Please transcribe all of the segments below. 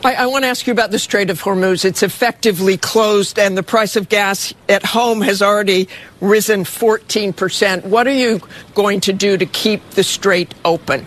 I want to ask you about the Strait of Hormuz. It's effectively closed, and the price of gas at home has already risen 14%. What are you going to do to keep the strait open?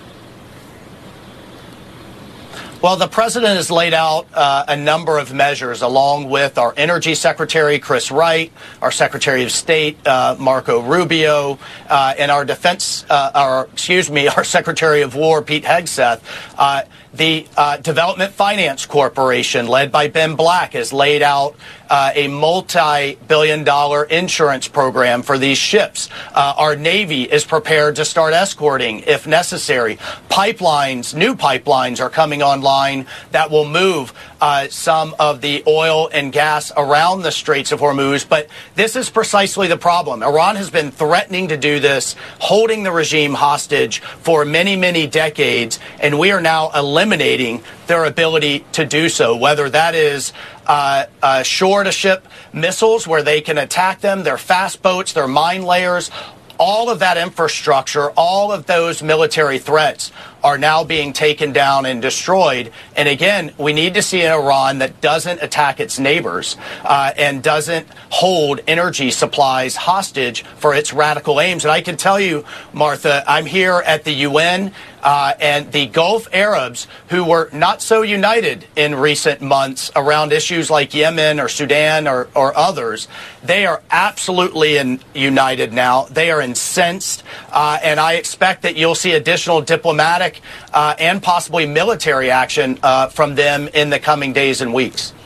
Well, the president has laid out a number of measures, along with our Energy Secretary, Chris Wright, our Secretary of State, Marco Rubio, and our our Secretary of War, Pete Hegseth. The Development Finance Corporation, led by Ben Black, has laid out a multi-billion-dollar insurance program for these ships. Our Navy is prepared to start escorting if necessary. New pipelines are coming online that will move some of the oil and gas around the Straits of Hormuz. But this is precisely the problem. Iran has been threatening to do this, holding the regime hostage for many, many decades, and we are now eliminating their ability to do so, whether that is shore-to-ship missiles where they can attack them, their fast boats, their mine layers. All of that infrastructure, all of those military threats are now being taken down and destroyed. And again, we need to see an Iran that doesn't attack its neighbors and doesn't hold energy supplies hostage for its radical aims. And I can tell you, Martha, I'm here at the UN, and the Gulf Arabs, who were not so united in recent months around issues like Yemen or Sudan or others, they are absolutely united now. They are incensed, and I expect that you'll see additional diplomatic and possibly military action from them in the coming days and weeks.